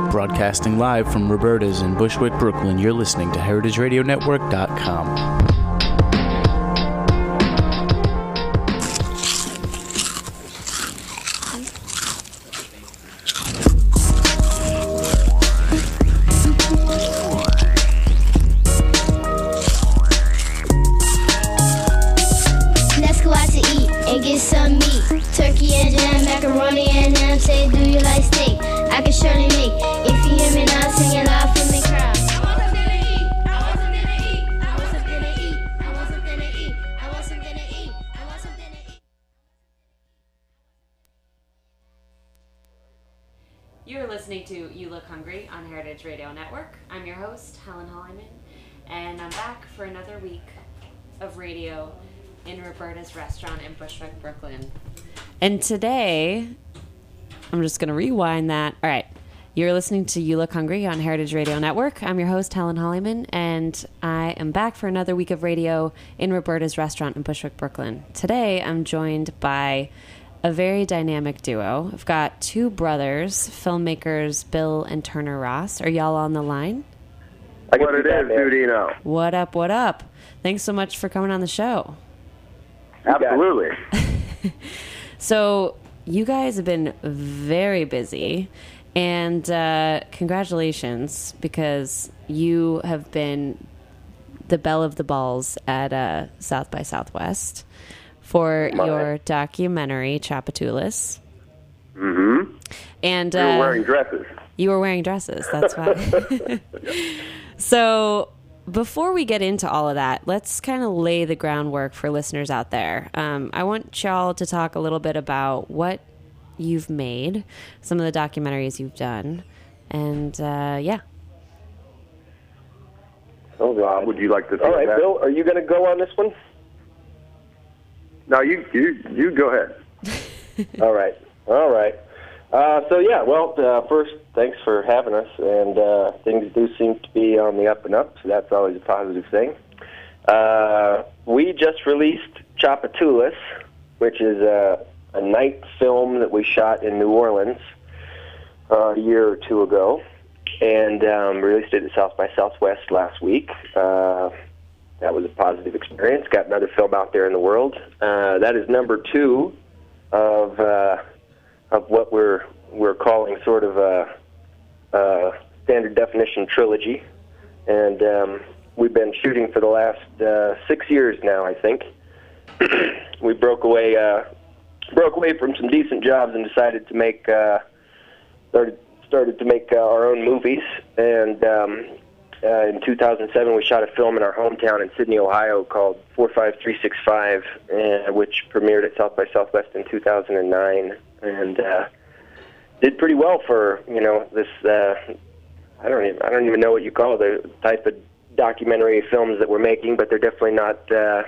Broadcasting live from Roberta's in Bushwick, Brooklyn, you're listening to HeritageRadioNetwork.com. Let's go out to eat and get some meat. Turkey and jam, macaroni and ham. Say, do you like steak? I can surely make. If you hear me now, sing it loud for me, crowd. I want something to eat. I want something to eat. I want something to eat. I want something to eat. I want something to eat. I want something to eat. You're listening to You Look Hungry on Heritage Radio Network. I'm your host, Helen Hollyman, and I'm back for another week of radio in Roberta's restaurant in Bushwick, Brooklyn. And today, I'm just going to rewind that. All right. You're listening to You Look Hungry on Heritage Radio Network. I'm your host, Helen Hollyman, and I am back for another week of radio in Roberta's restaurant in Bushwick, Brooklyn. Today, I'm joined by a very dynamic duo. I've got two brothers, filmmakers Bill and Turner Ross. Are y'all on the line? What it is, Dudino. What up, what up? Thanks so much for coming on the show. Absolutely. So, you guys have been very busy, and congratulations, because you have been the belle of the balls at South by Southwest for your documentary, Tchoupitoulas. Mm-hmm. And We were wearing dresses. You were wearing dresses, that's why. So, before we get into all of that, let's kind of lay the groundwork for listeners out there. I want y'all to talk a little bit about what you've made, some of the documentaries you've done, and yeah. Oh, God. Would you like to take All right, that? Bill, are you going to go on this one? No, you go ahead. All right. First, thanks for having us, and things do seem to be on the up and up, so that's always a positive thing. We just released Tchoupitoulas, which is a night film that we shot in New Orleans a year or two ago, and released it at South by Southwest last week. That was a positive experience. Got another film out there in the world. That is number 2 of what we're calling sort of a standard definition trilogy, and we've been shooting for the last 6 years now, I think. We broke away from some decent jobs and decided to make started to make our own movies, and in 2007 we shot a film in our hometown in Sydney, Ohio called 45365, which premiered at South by Southwest in 2009, and did pretty well for this. I don't even know what you call the type of documentary films that we're making, but they're definitely not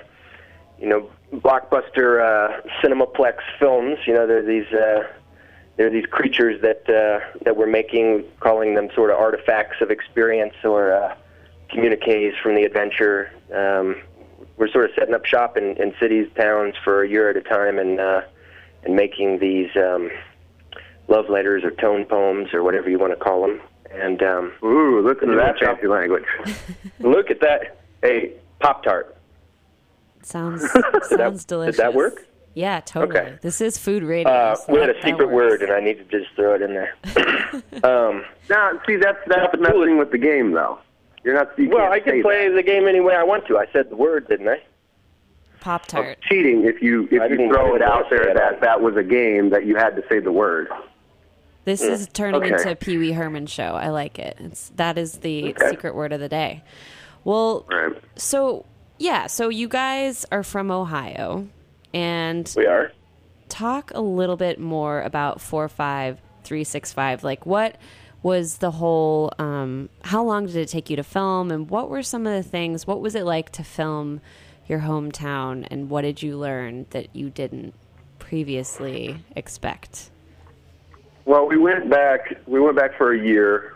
blockbuster Cinemaplex films. They're these creatures that we're making, calling them sort of artifacts of experience or communiques from the adventure. We're sort of setting up shop in cities, towns for a year at a time, and making these love letters or tone poems or whatever you want to call them. And Ooh, listen to that fancy language. Look at that! Hey, Pop-Tart. Sounds delicious. Did that work? Yeah, totally. Okay. This is food radio. So we had a that secret works. word, and I need to just throw it in there. Now, see, that's messing with the game, though. You're not. You Well, can't I can say play that. the game any way I want to. I said the word, didn't I? Pop-Tart. Cheating if you didn't throw it out say there it. that was a game that you had to say the word. This is turning Okay. into a Pee Wee Herman show. I like it. That is the Okay. secret word of the day. Well, Right. so you guys are from Ohio, and We are. talk a little bit more about 45365. Like, what was the whole, how long did it take you to film, and what were some of the things, what was it like to film your hometown, and what did you learn that you didn't previously expect? Well, we went back for a year,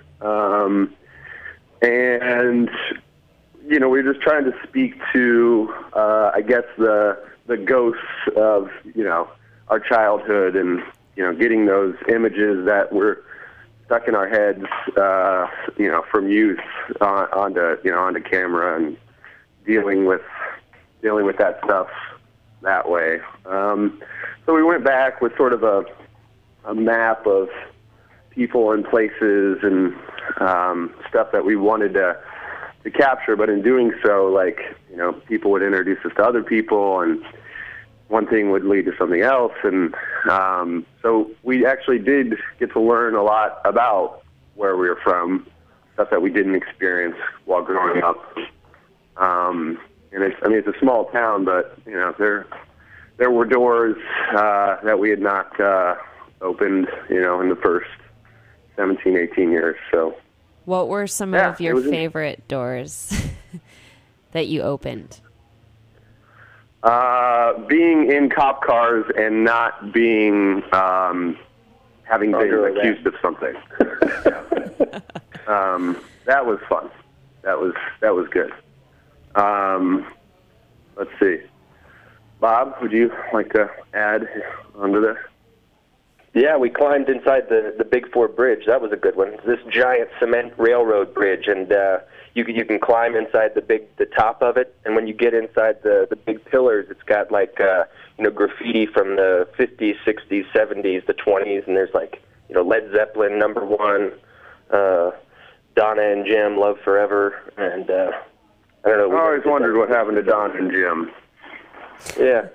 and we were just trying to speak to, I guess, the ghosts of our childhood, and getting those images that were stuck in our heads, from youth onto camera and dealing with that stuff that way. So we went back with sort of a map of people and places and stuff that we wanted to capture, but in doing so, people would introduce us to other people, and one thing would lead to something else, and so we actually did get to learn a lot about where we were from, stuff that we didn't experience while growing up. And it's a small town, but there were doors that we had not opened, in the first 17, 18 years. So, what were some of your favorite doors that you opened? Being in cop cars and not being having been accused of something. That was fun. That was good. Let's see. Bob, would you like to add onto this? Yeah, we climbed inside the Big Four Bridge. That was a good one. This giant cement railroad bridge, and you can climb inside the top of it. And when you get inside the big pillars, it's got graffiti from the 50s, 60s, 70s, the 20s, and there's Led Zeppelin, Number One, Donna and Jim, Love Forever, and I don't know. I always wondered what happened to Donna and Jim. Yeah.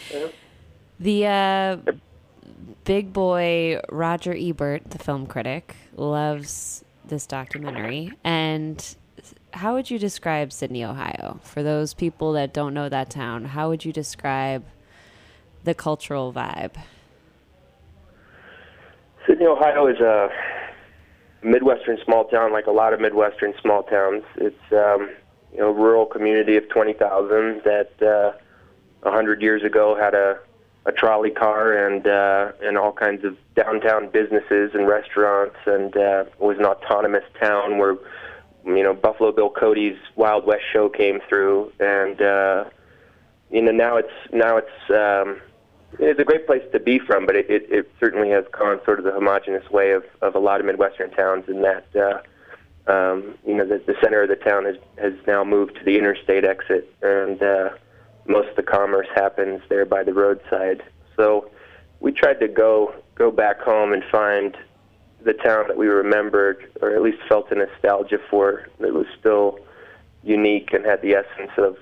The big boy Roger Ebert, the film critic, loves this documentary. And how would you describe Sydney, Ohio? For those people that don't know that town, how would you describe the cultural vibe? Sydney, Ohio is a Midwestern small town, like a lot of Midwestern small towns. It's a rural community of 20,000 that 100 years ago had a trolley car and all kinds of downtown businesses and restaurants, and was an autonomous town where Buffalo Bill Cody's Wild West show came through, and now it's a great place to be from, but it certainly has gone sort of the homogenous way of a lot of Midwestern towns, in that the center of the town has now moved to the interstate exit, and most of the commerce happens there by the roadside. So we tried to go back home and find the town that we remembered, or at least felt a nostalgia for, that was still unique and had the essence of,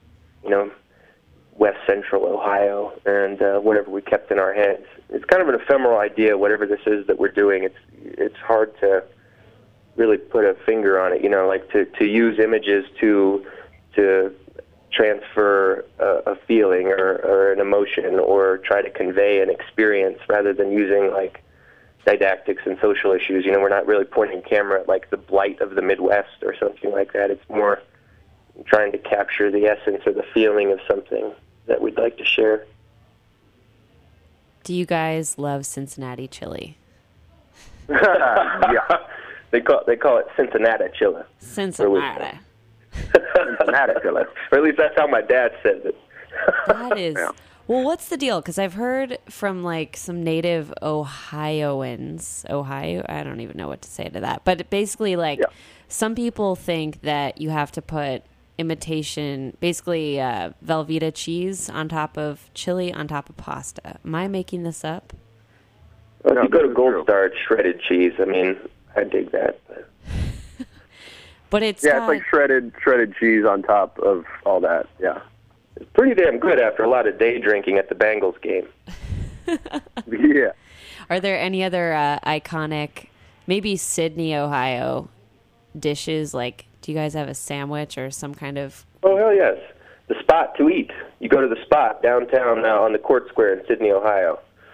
West Central Ohio, and whatever we kept in our heads. It's kind of an ephemeral idea, whatever this is that we're doing. It's hard to really put a finger on it, to use images to transfer a feeling or an emotion, or try to convey an experience, rather than using didactics and social issues. We're not really pointing camera at the blight of the Midwest or something like that. It's more trying to capture the essence or the feeling of something that we'd like to share. Do you guys love Cincinnati chili? Yeah. They call it Cincinnati chili. Cincinnati. Cincinnati chili. Or at least that's how my dad says it. That is... Yeah. Well, what's the deal? Because I've heard from some native Ohioans, I don't even know what to say to that, but basically some people think that you have to put imitation, basically Velveeta cheese on top of chili on top of pasta. Am I making this up? Well, if you go to Gold Star, shredded cheese. I mean, I dig that. But it's it's like shredded cheese on top of all that. Yeah. It's pretty damn good after a lot of day drinking at the Bengals game. Yeah. Are there any other iconic, maybe Sydney, Ohio dishes? Do you guys have a sandwich or some kind of... Oh, hell yes. The spot to eat. You go to the spot downtown on the Court Square in Sydney, Ohio.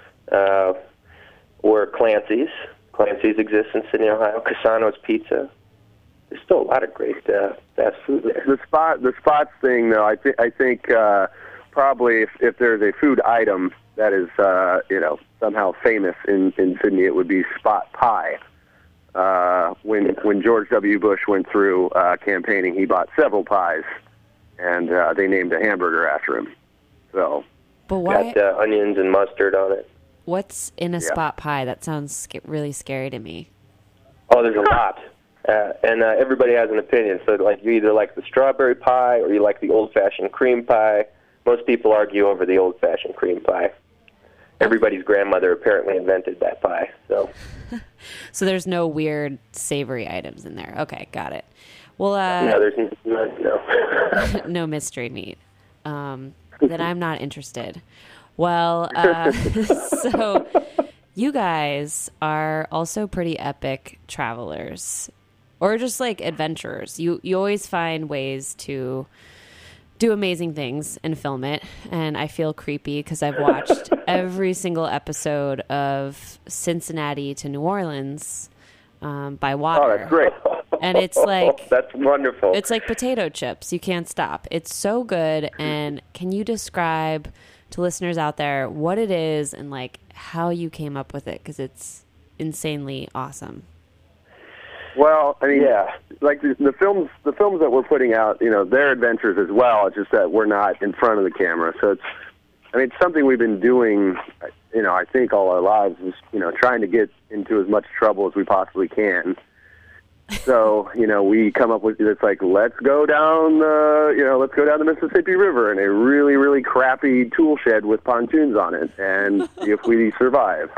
Or Clancy's. Clancy's exists in Sydney, Ohio. Casano's Pizza. There's still a lot of great fast food there. The spots thing, though, I think probably if there's a food item that is somehow famous in Sydney, it would be spot pie. When George W. Bush went through campaigning, he bought several pies, and they named a hamburger after him. So, but why? Got onions and mustard on it. What's in a spot pie? That sounds really scary to me. Oh, there's a lot. And everybody has an opinion. So, like, you either like the strawberry pie or you like the old-fashioned cream pie. Most people argue over the old-fashioned cream pie. Everybody's grandmother apparently invented that pie. So there's no weird savory items in there. Okay, got it. Well, no, there's no. No mystery meat. Then I'm not interested. Well, so you guys are also pretty epic travelers, or just like adventurers. You always find ways to do amazing things and film it, and I feel creepy because I've watched every single episode of Cincinnati to New Orleans by water. Oh, that's great. And it's like... That's wonderful. It's like potato chips. You can't stop. It's so good. And can you describe to listeners out there what it is and like how you came up with it? Because it's insanely awesome. Well, I mean, yeah, like the films that we're putting out, you know, they're adventures as well. It's just that we're not in front of the camera. So it's something we've been doing, you know, I think all our lives is, you know, trying to get into as much trouble as we possibly can. So, you know, we come up with, it's like, let's go down the Mississippi River in a really, really crappy tool shed with pontoons on it, and see if we survive.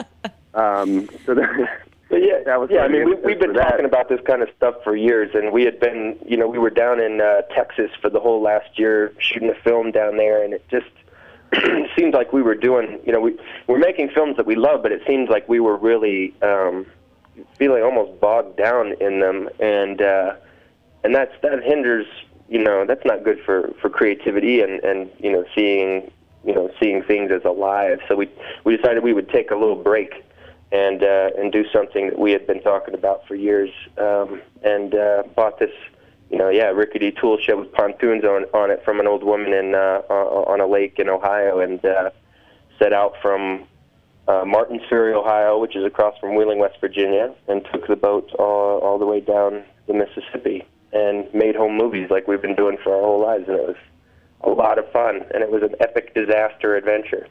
I mean, we've been talking about this kind of stuff for years, and we had been, you know, we were down in Texas for the whole last year shooting a film down there, and it just seemed like we were doing, you know, we're making films that we love, but it seems like we were really feeling almost bogged down in them, and that hinders, you know, that's not good for creativity and you know, seeing things as alive. So we decided we would take a little break and do something that we had been talking about for years, and bought this, you know, rickety tool shed with pontoons on it from an old woman on a lake in Ohio, and set out from Martins Ferry, Ohio, which is across from Wheeling, West Virginia, and took the boat all the way down the Mississippi and made home movies like we've been doing for our whole lives, and it was a lot of fun, and it was an epic disaster adventure.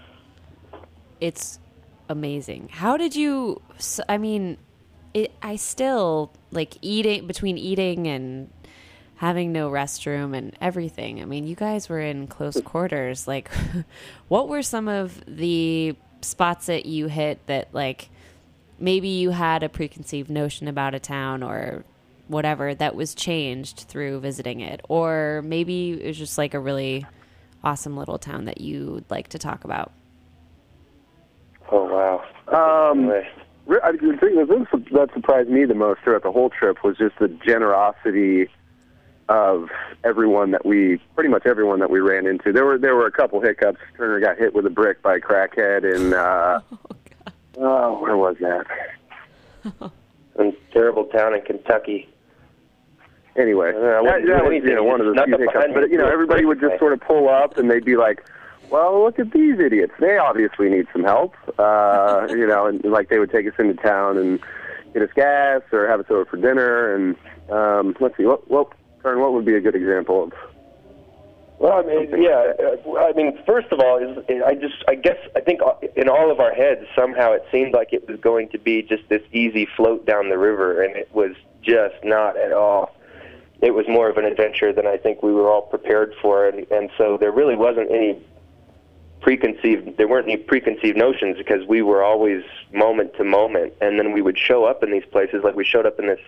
It's amazing. How did you, I mean, I still, like, between eating and having no restroom and everything, I mean, you guys were in close quarters. Like, what were some of the spots that you hit that, like, maybe you had a preconceived notion about a town or whatever that was changed through visiting it? Or maybe it was just like a really awesome little town that you'd like to talk about? Oh, wow. The thing that surprised me the most throughout the whole trip was just the generosity of pretty much everyone that we ran into. There were a couple hiccups. Turner got hit with a brick by a crackhead in, where was that? A terrible town in Kentucky. Anyway, that was, you know, one of the few hiccups. But, you know, everybody would just sort of pull up and they'd be like, well, look at these idiots. They obviously need some help. You know, and like they would take us into town and get us gas or have us over for dinner. And let's see, Kern, what would be a good example of? Well, I mean, first of all, I think in all of our heads somehow it seemed like it was going to be just this easy float down the river, and it was just not at all. It was more of an adventure than I think we were all prepared for, and so there really wasn't any preconceived notions, because we were always moment to moment, and then we would show up in these places. Like we showed up in this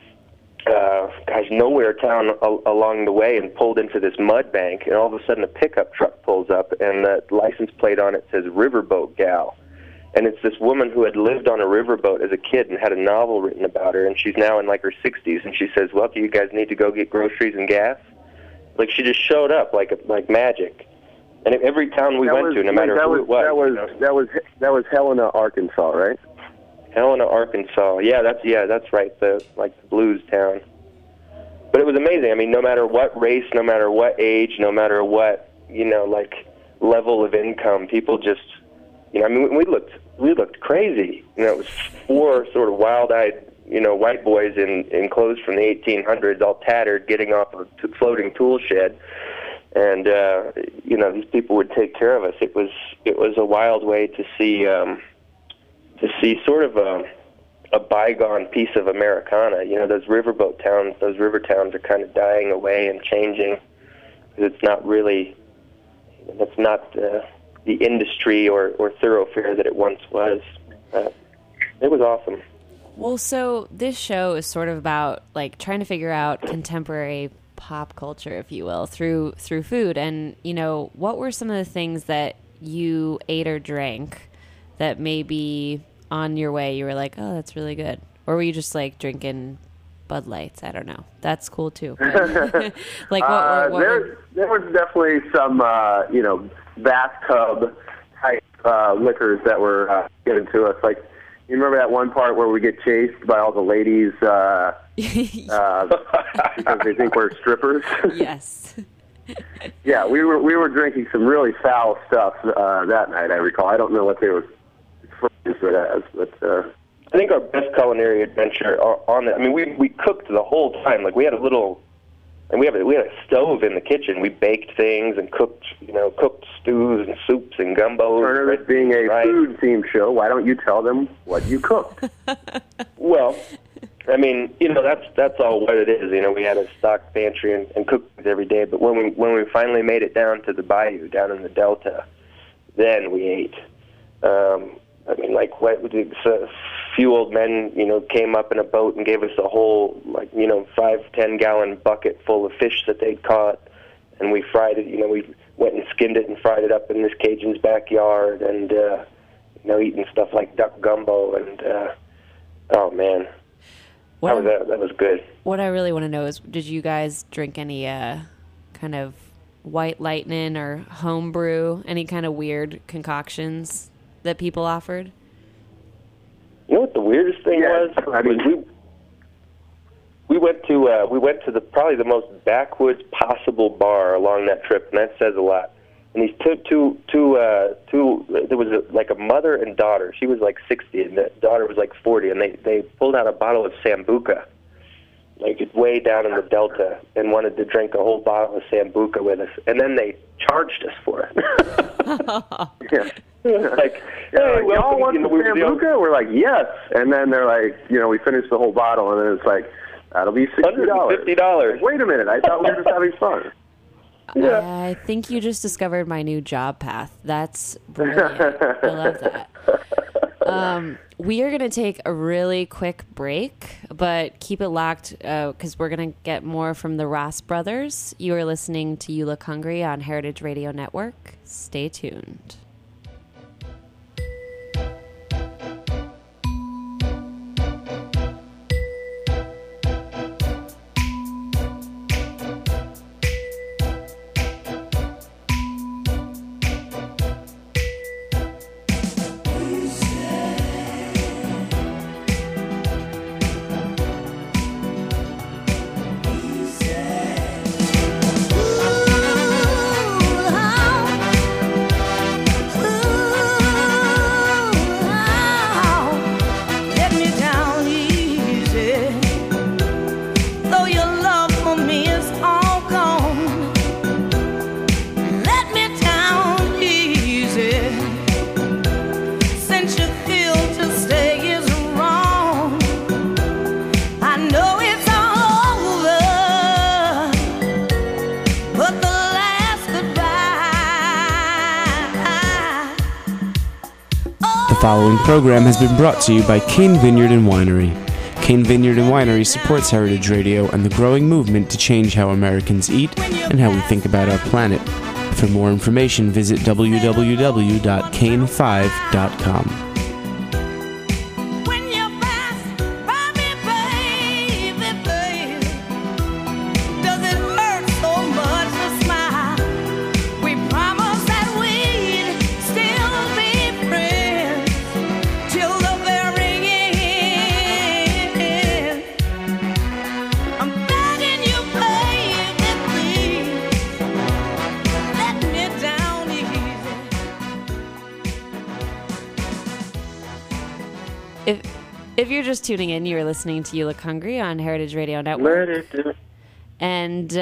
nowhere town along the way and pulled into this mud bank, and all of a sudden a pickup truck pulls up, and the license plate on it says Riverboat Gal, and it's this woman who had lived on a riverboat as a kid and had a novel written about her, and she's now in like her 60s, and she says, well, do you guys need to go get groceries and gas? Like, she just showed up like magic. And every town we went to, no matter who it was. That was Helena, Arkansas, right? Helena, Arkansas. Yeah, that's right. The blues town. But it was amazing. I mean, no matter what race, no matter what age, no matter what, you know, like level of income, people just, you know, I mean, we looked crazy. You know, it was four sort of wild-eyed, you know, white boys in clothes from the 1800s, all tattered, getting off a floating tool shed. And you know, these people would take care of us. It was a wild way to see sort of a bygone piece of Americana. You know, those river towns are kind of dying away and changing. It's not really, it's not the industry or thoroughfare that it once was. It was awesome. Well, so this show is sort of about like trying to figure out contemporary pop culture, if you will, through food. And, you know, what were some of the things that you ate or drank that maybe on your way you were like, oh, that's really good? Or were you just like drinking Bud Lights? I don't know. That's cool too. Like what there was definitely some bathtub type liquors that were given to us. Like, you remember that one part where we get chased by all the ladies because they think we're strippers? Yes. Yeah, we were drinking some really foul stuff that night, I recall. I don't know what they were phrased it as, but I think our best culinary adventure on that. I mean, we cooked the whole time. Like, we had we had a stove in the kitchen. We baked things and cooked stews and soups and gumbo. Turner, this being a food-themed show, why don't you tell them what you cooked? Well, I mean, you know, that's all what it is. You know, we had a stock pantry and cooked every day. But when we finally made it down to the bayou, down in the Delta, then we ate. I mean, like, a few old men, you know, came up in a boat and gave us a whole, 5-10 gallon bucket full of fish that they'd caught, and we fried it. You know, we went and skinned it and fried it up in this Cajun's backyard, and eating stuff like duck gumbo, and oh man, that was good. What I really want to know is, did you guys drink any kind of White Lightning or homebrew, any kind of weird concoctions that people offered? You know what the weirdest thing was? I mean, we went to probably the most backwoods possible bar along that trip, and that says a lot. And these two there was like a mother and daughter. She was like 60, and the daughter was like 40, and they pulled out a bottle of Sambuca, like way down in the Delta, and wanted to drink a whole bottle of Sambuca with us, and then they charged us for it. Yeah. Like, hey, y'all want some Sambuca? We're like, yes. And then they're like, we finished the whole bottle, and then it's like, that'll be $60. $50. Wait a minute, I thought we were just having fun. Yeah. I think you just discovered my new job path. That's brilliant. I love that. We are going to take a really quick break, but keep it locked because we're going to get more from the Ross Brothers. You are listening to You Look Hungry on Heritage Radio Network. Stay tuned. The following program has been brought to you by Cane Vineyard and Winery. Cane Vineyard and Winery supports Heritage Radio and the growing movement to change how Americans eat and how we think about our planet. For more information, visit www.cane5.com. If you're just tuning in, you're listening to You Look Hungry on Heritage Radio Network. And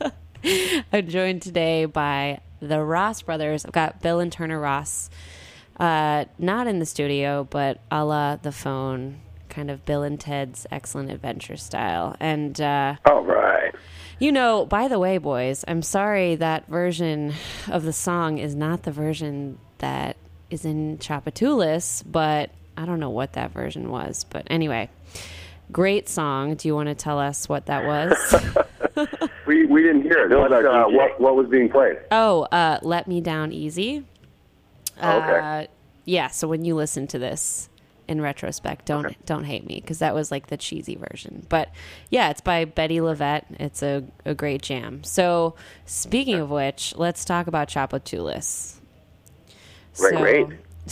I'm joined today by the Ross Brothers. I've got Bill and Turner Ross. not in the studio, but a la the phone, kind of Bill and Ted's Excellent Adventure style. And all right. You know, by the way, boys, I'm sorry that version of the song is not the version that is in Tchoupitoulas, but I don't know what that version was. But anyway, great song. Do you want to tell us what that was? we didn't hear it. What was being played? Oh, Let Me Down Easy. Okay. Yeah, so when you listen to this in retrospect, don't hate me, because that was like the cheesy version. But yeah, it's by Betty Lavette. It's a great jam. So speaking of which, let's talk about Tchoupitoulas. Great.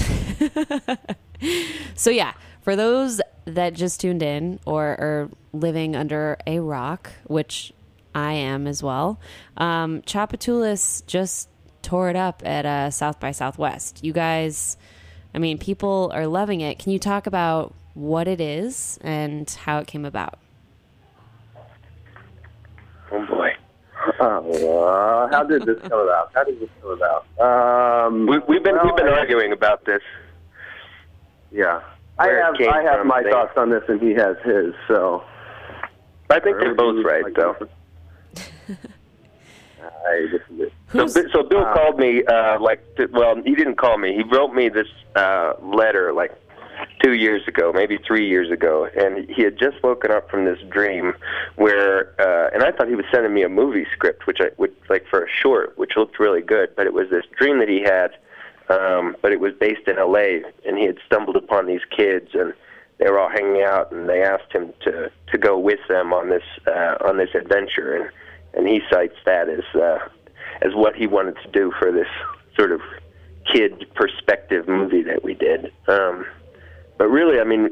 So yeah, for those that just tuned in or are living under a rock, which I am as well, Tchoupitoulas just tore it up at South by Southwest. You guys, I mean, people are loving it. Can you talk about what it is and how it came about? Oh boy. How did this come about? We've been arguing about this. Yeah, I have my thoughts on this, and he has his. So I think they're both right, though. So Bill called me, he didn't call me. He wrote me this letter like 2 years ago, maybe 3 years ago, and he had just woken up from this dream where, and I thought he was sending me a movie script, which I would like for a short, which looked really good, but it was this dream that he had, but it was based in LA, and he had stumbled upon these kids, and they were all hanging out, and they asked him to go with them on this adventure, and he cites that as what he wanted to do for this sort of kid perspective movie that we did. But really, I mean,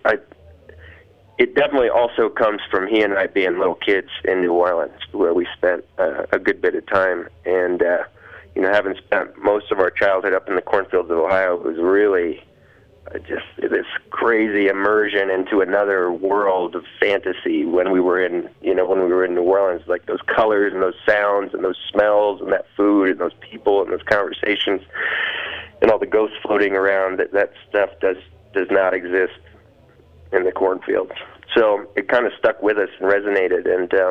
it definitely also comes from he and I being little kids in New Orleans, where we spent a good bit of time, and having spent most of our childhood up in the cornfields of Ohio, it was really just this crazy immersion into another world of fantasy when we were in New Orleans, like those colors and those sounds and those smells and that food and those people and those conversations and all the ghosts floating around. That stuff does not exist in the cornfields. So it kind of stuck with us and resonated.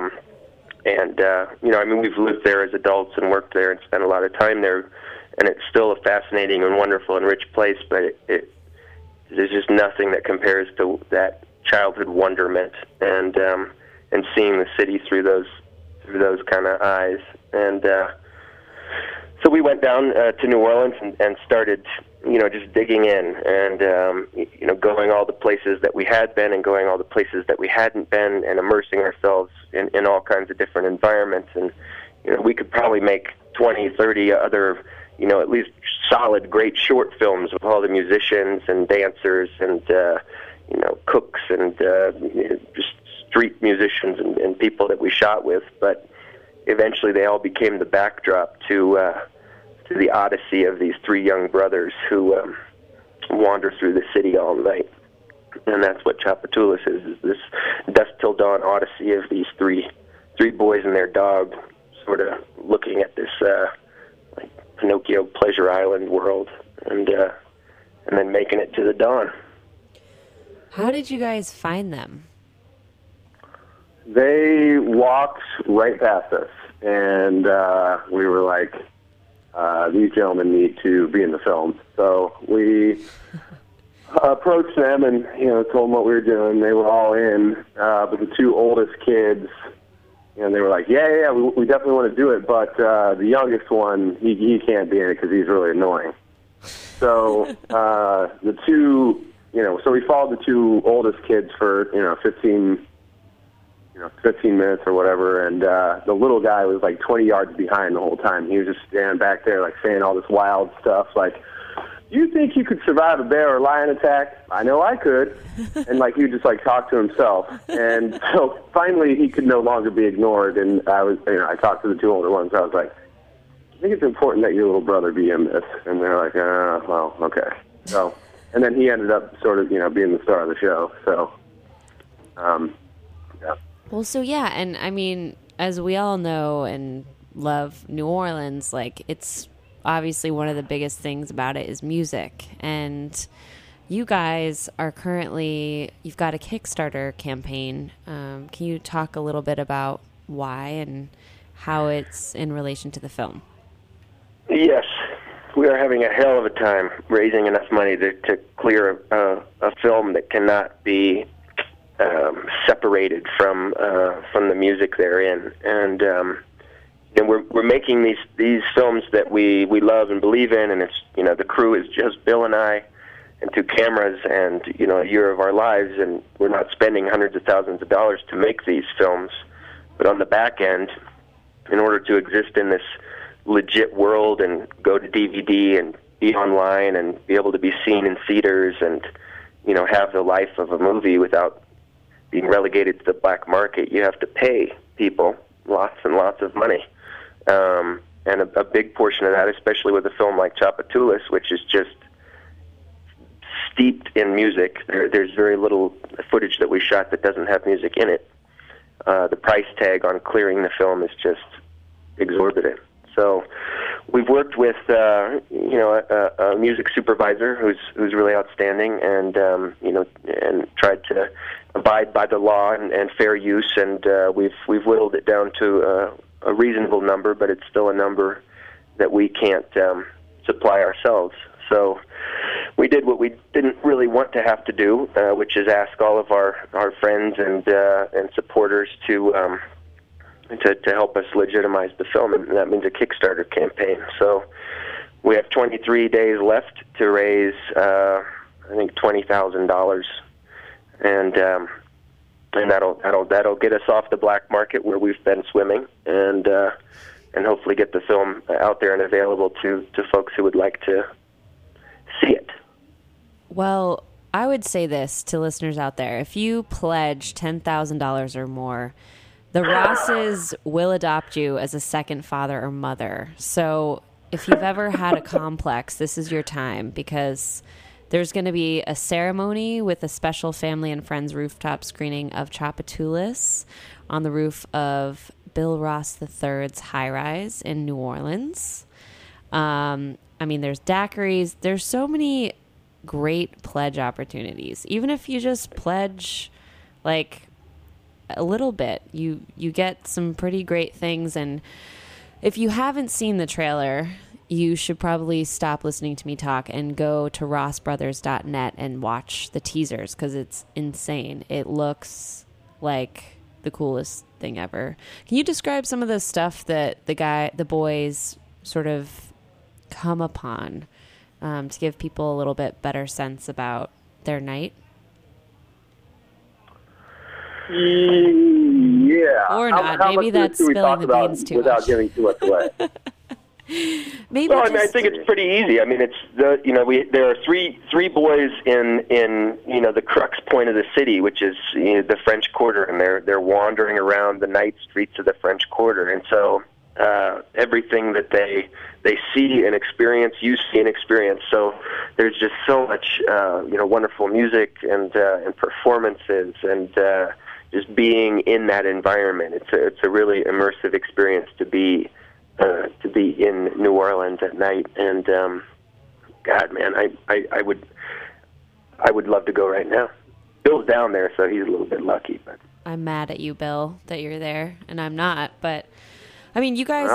We've lived there as adults and worked there and spent a lot of time there, and it's still a fascinating and wonderful and rich place, but there's just nothing that compares to that childhood wonderment and seeing the city through those kind of eyes. And so we went down to New Orleans and started, just digging in and going all the places that we had been and going all the places that we hadn't been and immersing ourselves in all kinds of different environments. And we could probably make 20, 30 other at least solid, great short films with all the musicians and dancers and, cooks and just street musicians and people that we shot with. But eventually they all became the backdrop to the odyssey of these three young brothers who wander through the city all night. And that's what Tchoupitoulas is this dusk till dawn odyssey of these three boys and their dog sort of looking at this Pinocchio Pleasure Island world, and then making it to the dawn. How did you guys find them? They walked right past us, and we were like, these gentlemen need to be in the film. So we approached them and told them what we were doing. They were all in, but the two oldest kids, and they were like, yeah, we definitely want to do it, but the youngest one, he can't be in it because he's really annoying. So the two, so we followed the two oldest kids for 15 minutes or whatever, and the little guy was like 20 yards behind the whole time. He was just standing back there, like saying all this wild stuff, like, "Do you think you could survive a bear or lion attack? I know I could." And he would just talk to himself. And so finally he could no longer be ignored. And I talked to the two older ones. I was like, "I think it's important that your little brother be in this." And they're like, well, okay. So, and then he ended up sort of, being the star of the show. So, yeah. Well, so yeah. And I mean, as we all know and love New Orleans, it's obviously one of the biggest things about it is music. And you guys are you've got a Kickstarter campaign. Can you talk a little bit about why and how it's in relation to the film? Yes. We are having a hell of a time raising enough money to clear a film that cannot be separated from the music therein. And we're making these films that we love and believe in, and it's the crew is just Bill and I and 2 cameras and a year of our lives, and we're not spending hundreds of thousands of dollars to make these films. But on the back end, in order to exist in this legit world and go to DVD and be online and be able to be seen in theaters and have the life of a movie without being relegated to the black market, you have to pay people lots and lots of money. And a big portion of that, especially with a film like Tchoupitoulas, which is just steeped in music. There's very little footage that we shot that doesn't have music in it. The price tag on clearing the film is just exorbitant. So we've worked with a music supervisor who's really outstanding, and and tried to abide by the law and fair use, and we've whittled it down to a reasonable number, but it's still a number that we can't supply ourselves. So we did what we didn't really want to have to do, which is ask all of our friends and supporters to help us legitimize the film, and that means a Kickstarter campaign. So we have 23 days left to raise, I think, $20,000, and that'll get us off the black market where we've been swimming, and hopefully get the film out there and available to folks who would like to see it. Well, I would say this to listeners out there: if you pledge $10,000 or more, the Rosses will adopt you as a second father or mother. So if you've ever had a complex, this is your time, because there's going to be a ceremony with a special family and friends rooftop screening of Tchoupitoulas on the roof of Bill Ross III's high-rise in New Orleans. There's daiquiris. There's so many great pledge opportunities. Even if you just pledge, a little bit, you get some pretty great things. And if you haven't seen the trailer, you should probably stop listening to me talk and go to rossbrothers.net and watch the teasers, because it's insane. It looks like the coolest thing ever. Can you describe some of the stuff that the boys sort of come upon to give people a little bit better sense about their night? Yeah. Or not. Maybe that's spilling the beans too without much. giving too much away. Maybe. Well, I think it's pretty easy. It's there are three boys in the crux point of the city, which is the French Quarter, and they're wandering around the night streets of the French Quarter, and so everything that they see and experience, you see and experience. So there's just so much wonderful music and performances and just being in that environment. It's a really immersive experience to be in New Orleans at night. And God, man, I would love to go right now. Bill's down there, so he's a little bit lucky. But I'm mad at you, Bill, that you're there, and I'm not. But you guys,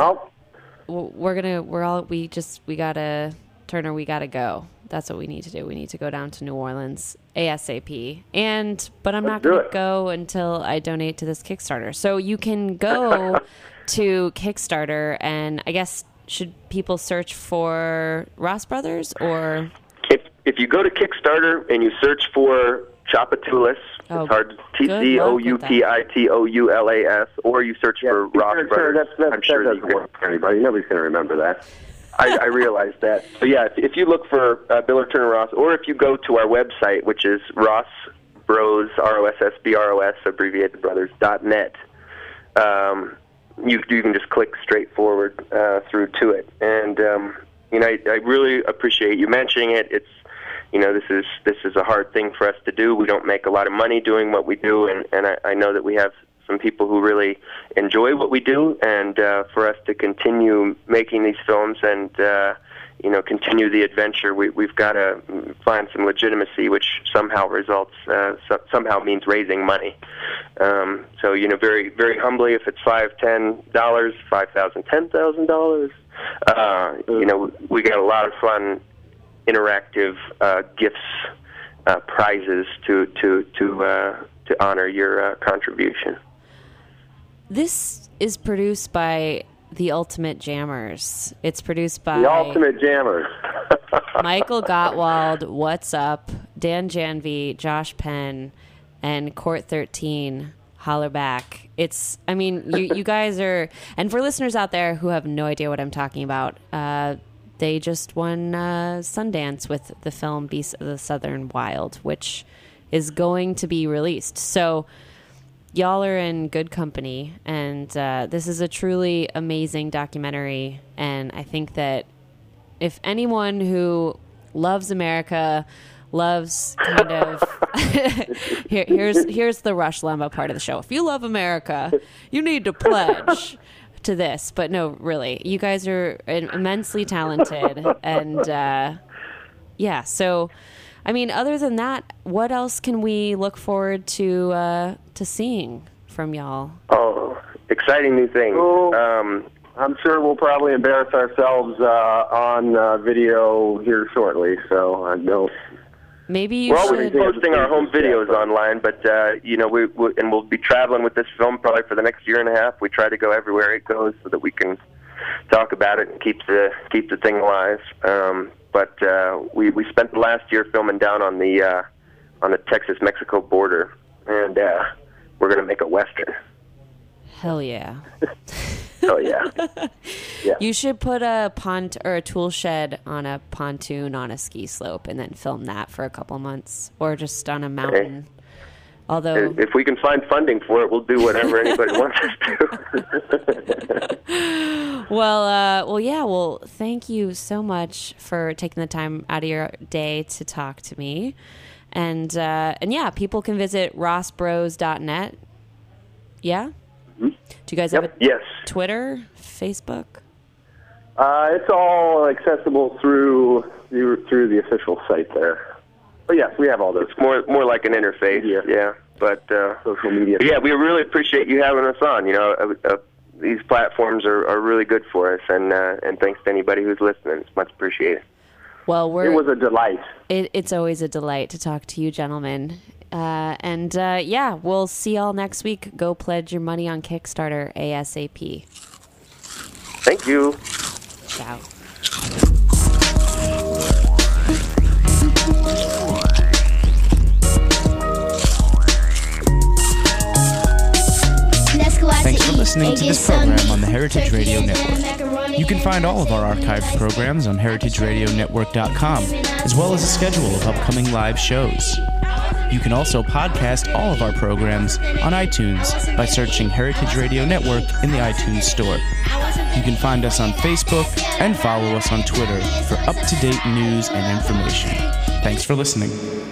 we gotta, Turner, we gotta go. That's what we need to do. We need to go down to New Orleans ASAP. But I'm not going to go until I donate to this Kickstarter. So you can go to Kickstarter, and I guess, should people search for Ross Brothers, or? If you go to Kickstarter and you search for Tchoupitoulas, it's hard, Tchoupitoulas, or you search for Ross Brothers. I'm sure that doesn't work for anybody. Nobody's going to remember that. I realize that. So yeah, if you look for Bill or Turner Ross, or if you go to our website, which is Ross Bros, ROSSBROS, abbreviated brothers.net, you can just click straight forward through to it. And I really appreciate you mentioning it. It's this is a hard thing for us to do. We don't make a lot of money doing what we do, and I know that we have some people who really enjoy what we do, and for us to continue making these films and continue the adventure, we've got to find some legitimacy, which somehow somehow means raising money. So very, very humbly, if it's $5, $10, $5,000, $10,000, we got a lot of fun, interactive gifts, prizes to honor your contribution. This is produced by The Ultimate Jammers. It's produced by The Ultimate Jammers. Michael Gottwald, What's Up, Dan Janvey, Josh Penn, and Court 13, Holler Back. You guys are, and for listeners out there who have no idea what I'm talking about, they just won Sundance with the film Beasts of the Southern Wild, which is going to be released. So y'all are in good company, and this is a truly amazing documentary, and I think that if anyone who loves America, loves kind of here's the Rush Limbaugh part of the show. If you love America, you need to pledge to this. But no, really, you guys are immensely talented, and so other than that, what else can we look forward to seeing from y'all? Oh, exciting new things. I'm sure we'll probably embarrass ourselves on video here shortly, so I know. Maybe you should. We're always posting our home videos online, but we'll be traveling with this film probably for the next year and a half. We try to go everywhere it goes so that we can talk about it and keep the thing alive. But we spent the last year filming down on the Texas-Mexico border, and we're going to make a Western. Hell yeah. Oh, yeah. Yeah. You should put a tool shed on a pontoon on a ski slope and then film that for a couple months, or just on a mountain. Okay. Although, if we can find funding for it, we'll do whatever anybody wants us to. Well, thank you so much for taking the time out of your day to talk to me. And people can visit rossbros.net. Yeah? Do you guys have a Twitter, Facebook? It's all accessible through the official site there. But yes, we have all those. It's more like an interface. Yeah. But social media. Yeah, we really appreciate you having us on. These platforms are really good for us, and thanks to anybody who's listening. It's much appreciated. Well, it was a delight. It's always a delight to talk to you, gentlemen. We'll see y'all next week. Go pledge your money on Kickstarter ASAP. Thank you. Ciao. Thanks for listening to this program on the Heritage Radio Network. You can find all of our archived programs on heritageradionetwork.com, as well as a schedule of upcoming live shows. You can also podcast all of our programs on iTunes by searching Heritage Radio Network in the iTunes Store. You can find us on Facebook and follow us on Twitter for up-to-date news and information. Thanks for listening.